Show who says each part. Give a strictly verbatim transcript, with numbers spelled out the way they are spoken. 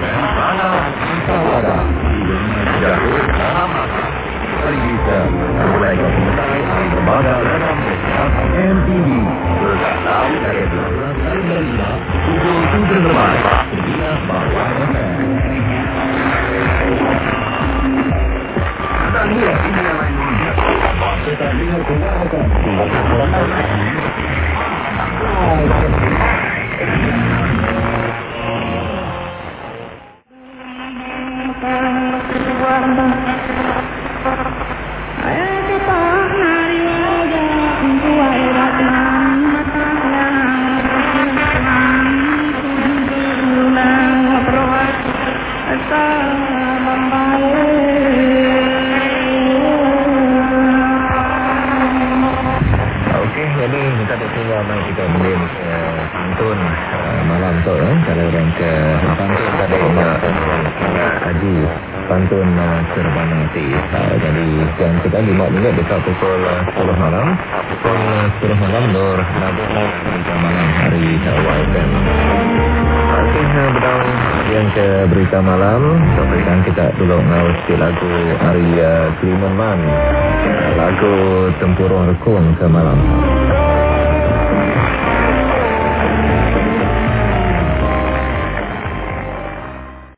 Speaker 1: Pantun Serbanati. Jadi jam kita lima minit dekat pukul sepuluh malam. Pukul sepuluh malam Nur Nabila berita malam hari Hawaii dan masih berdaun yang ke berita malam. Berikan kita dulu ngau sikit lagu Arya Klimenman, lagu Tempurung Rekun ke malam.